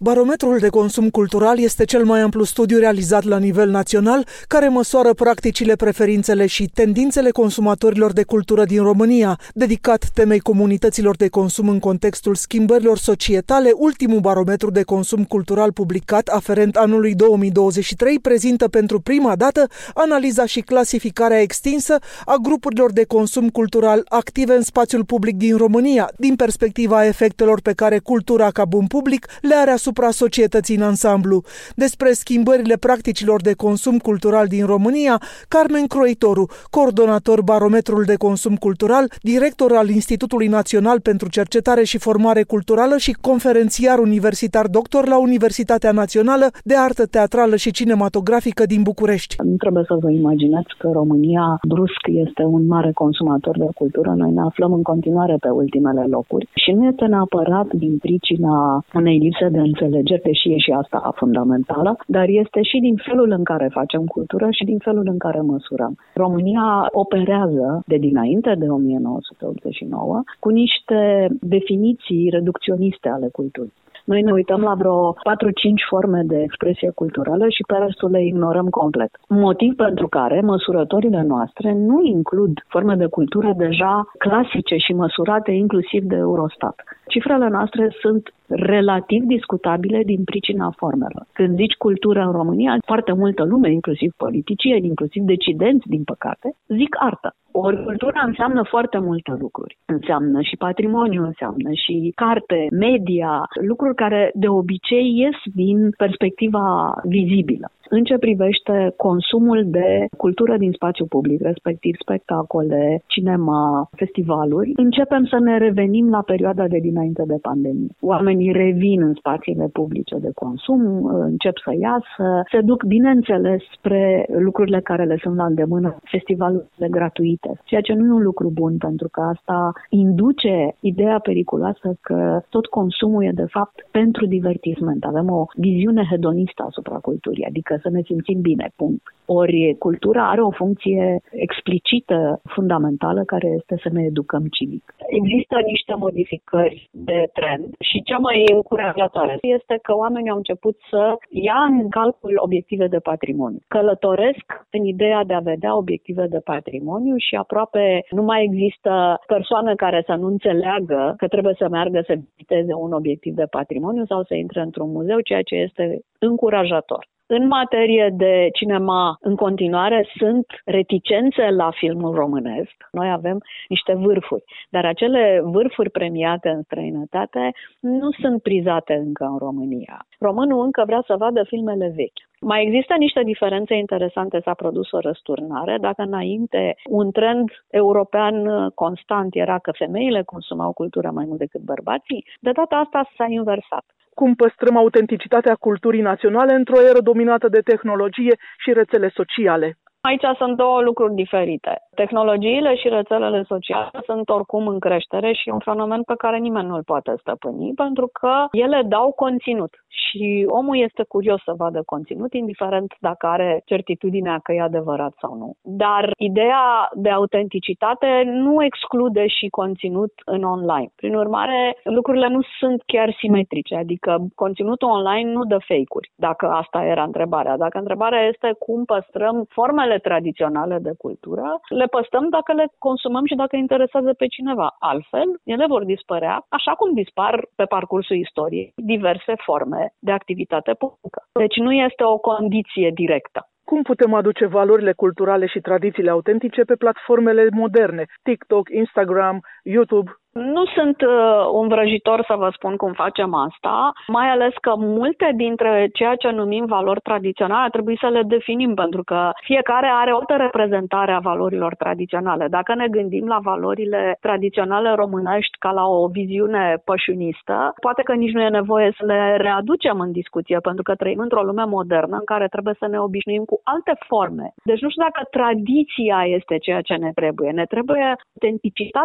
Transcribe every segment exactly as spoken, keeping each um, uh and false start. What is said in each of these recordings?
Barometrul de consum cultural este cel mai amplu studiu realizat la nivel național, care măsoară practicile, preferințele și tendințele consumatorilor de cultură din România. Dedicat temei comunităților de consum în contextul schimbărilor societale, ultimul barometru de consum cultural publicat, aferent anului două mii douăzeci și trei, prezintă pentru prima dată analiza și clasificarea extinsă a grupurilor de consum cultural active în spațiul public din România, din perspectiva efectelor pe care cultura ca bun public le are asupra societății în ansamblu. Despre schimbările practicilor de consum cultural din România, Carmen Croitoru, coordonator Barometrul de consum cultural, director al Institutului Național pentru Cercetare și Formare Culturală și conferențiar universitar doctor la Universitatea Națională de Artă Teatrală și Cinematografică din București. Nu trebuie să vă imaginați că România brusc este un mare consumator de cultură. Noi ne aflăm în continuare pe ultimele locuri și nu este neapărat din pricina unei lipse de înțelegeri, deși e și asta fundamentală, dar este și din felul în care facem cultură și din felul în care măsurăm. România operează de dinainte de o mie nouă sute optzeci și nouă cu niște definiții reducționiste ale culturii. Noi ne uităm la vreo patru-cinci forme de expresie culturală și pe restul le ignorăm complet. Motiv pentru care măsurătorile noastre nu includ forme de cultură deja clasice și măsurate inclusiv de Eurostat. Cifrele noastre sunt relativ discutabile din pricina formelor. Când zici cultură în România, foarte multă lume, inclusiv politicieni, inclusiv decidenți, din păcate, zic artă. Ori cultura înseamnă foarte multe lucruri. Înseamnă și patrimoniu, înseamnă și carte, media, lucruri care de obicei ies din perspectiva vizibilă. În ce privește consumul de cultură din spațiu public, respectiv spectacole, cinema, festivaluri, începem să ne revenim la perioada de dinainte de pandemie. Oamenii revin în spațiile publice de consum, încep să iasă, se duc, bineînțeles, spre lucrurile care le sunt la îndemână, festivalurile gratuite, ceea ce nu e un lucru bun, pentru că asta induce ideea periculoasă că tot consumul e, de fapt, pentru divertisment. Avem o viziune hedonistă asupra culturii, adică să ne simțim bine, punct. Ori cultura are o funcție explicită, fundamentală, care este să ne educăm civic. Există niște modificări de trend și cea mai încurajatoare este că oamenii au început să ia în calcul obiective de patrimoniu. Călătoresc în ideea de a vedea obiective de patrimoniu și aproape nu mai există persoane care să nu înțeleagă că trebuie să meargă să viziteze un obiectiv de patrimoniu sau să intre într-un muzeu, ceea ce este încurajator. În materie de cinema, în continuare, sunt reticențe la filmul românesc. Noi avem niște vârfuri, dar acele vârfuri premiate în străinătate nu sunt prizate încă în România. Românul încă vrea să vadă filmele vechi. Mai există niște diferențe interesante, s-a produs o răsturnare. Dacă înainte un trend european constant era că femeile consumau cultură mai mult decât bărbații, de data asta s-a inversat. Cum păstrăm autenticitatea culturii naționale într-o eră dominată de tehnologie și rețele sociale? Aici sunt două lucruri diferite. Tehnologiile și rețelele sociale sunt oricum în creștere și e un fenomen pe care nimeni nu îl poate stăpâni, pentru că ele dau conținut și omul este curios să vadă conținut, indiferent dacă are certitudinea că e adevărat sau nu. Dar ideea de autenticitate nu exclude și conținut în online. Prin urmare, lucrurile nu sunt chiar simetrice, adică conținutul online nu dă fake-uri, dacă asta era întrebarea. Dacă întrebarea este cum păstrăm formele tradiționale de cultură, le păstrăm dacă le consumăm și dacă interesează pe cineva. Altfel, ele vor dispărea, așa cum dispar pe parcursul istoriei diverse forme de activitate publică. Deci nu este o condiție directă. Cum putem aduce valorile culturale și tradițiile autentice pe platformele moderne, TikTok, Instagram, YouTube? Nu sunt uh, un vrăjitor să vă spun cum facem asta, mai ales că multe dintre ceea ce numim valori tradiționale trebuie să le definim, pentru că fiecare are o altă reprezentare a valorilor tradiționale. Dacă ne gândim la valorile tradiționale românești ca la o viziune pășunistă, poate că nici nu e nevoie să le readucem în discuție, pentru că trăim într-o lume modernă în care trebuie să ne obișnuim cu alte forme. Deci nu știu dacă tradiția este ceea ce ne trebuie. Ne trebuie autenticitate și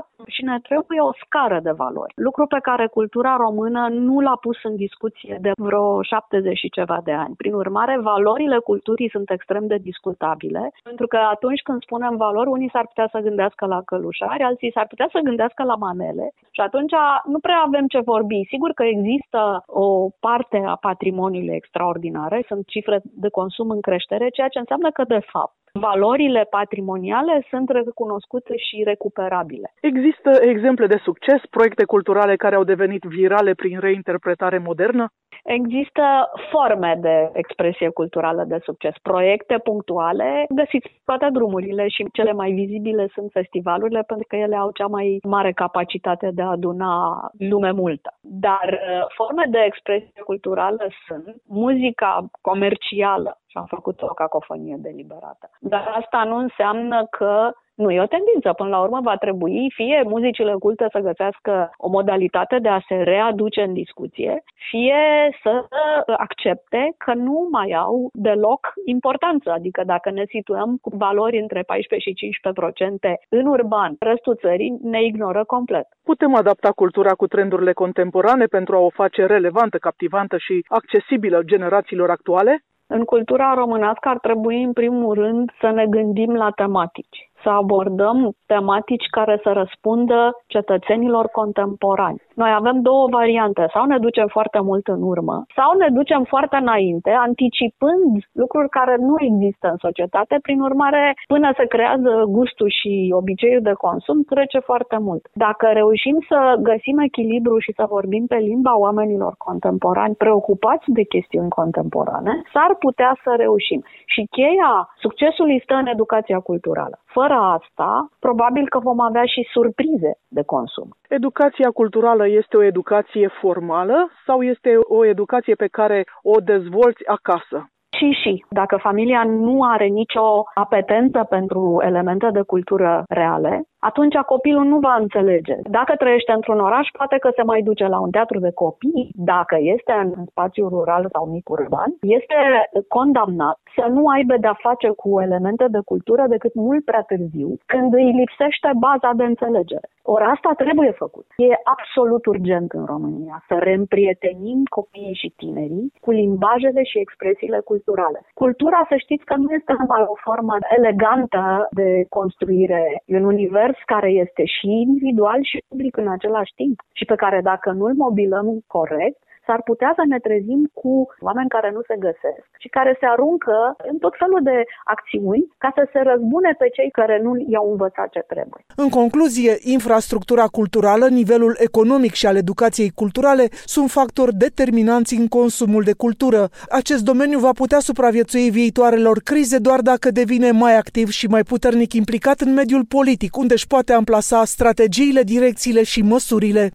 ne trebuie o scară de valori. Lucru pe care cultura română nu l-a pus în discuție de vreo șaptezeci și ceva de ani. Prin urmare, valorile culturii sunt extrem de discutabile, pentru că atunci când spunem valori, unii s-ar putea să gândească la călușari, alții s-ar putea să gândească la manele și atunci nu prea avem ce vorbi. Sigur că există o parte a patrimoniului extraordinare, sunt cifre de consum în creștere, ceea ce înseamnă că, de fapt, valorile patrimoniale sunt recunoscute și recuperabile. Există exemple de succes, proiecte culturale care au devenit virale prin reinterpretare modernă? Există forme de expresie culturală de succes, proiecte punctuale, găsiți toate drumurile și cele mai vizibile sunt festivalurile pentru că ele au cea mai mare capacitate de a aduna lume multă. Dar forme de expresie culturală sunt muzica comercială și am făcut o cacofonie deliberată. Dar asta nu înseamnă că nu e o tendință. Până la urmă va trebui fie muzicile culte să găsească o modalitate de a se readuce în discuție, fie să accepte că nu mai au deloc importanță. Adică dacă ne situăm cu valori între paisprezece și cincisprezece la sută în urban, restul țării ne ignoră complet. Putem adapta cultura cu trendurile contemporane pentru a o face relevantă, captivantă și accesibilă generațiilor actuale? În cultura românească ar trebui, în primul rând, să ne gândim la tematici, să abordăm tematici care să răspundă cetățenilor contemporani. Noi avem două variante, sau ne ducem foarte mult în urmă, sau ne ducem foarte înainte, anticipând lucruri care nu există în societate. Prin urmare, până se creează gustul și obiceiul de consum, trece foarte mult. Dacă reușim să găsim echilibru și să vorbim pe limba oamenilor contemporani preocupați de chestiuni contemporane, s-ar putea să reușim. Și cheia succesului stă în educația culturală. Fără asta, probabil că vom avea și surprize de consum. Educația culturală este o educație formală sau este o educație pe care o dezvolți acasă? Și și. Dacă familia nu are nicio apetență pentru elemente de cultură reale, atunci copilul nu va înțelege. Dacă trăiește într-un oraș, poate că se mai duce la un teatru de copii. Dacă este în spațiu rural sau mic urban, este condamnat să nu aibă de-a face cu elemente de cultură decât mult prea târziu, când îi lipsește baza de înțelegere. Ori asta trebuie făcut. E absolut urgent în România să reîmprietenim copiii și tinerii cu limbajele și expresiile culturale. Cultura, să știți că nu este numai o formă elegantă de construire, e un univers care este și individual și public în același timp și pe care, dacă nu îl mobilăm corect, s-ar putea să ne trezim cu oameni care nu se găsesc și care se aruncă în tot felul de acțiuni ca să se răzbune pe cei care nu i-au învățat ce trebuie. În concluzie, infrastructura culturală, nivelul economic și al educației culturale sunt factori determinanți în consumul de cultură. Acest domeniu va putea supraviețui viitoarelor crize doar dacă devine mai activ și mai puternic implicat în mediul politic, unde își poate amplasa strategiile, direcțiile și măsurile.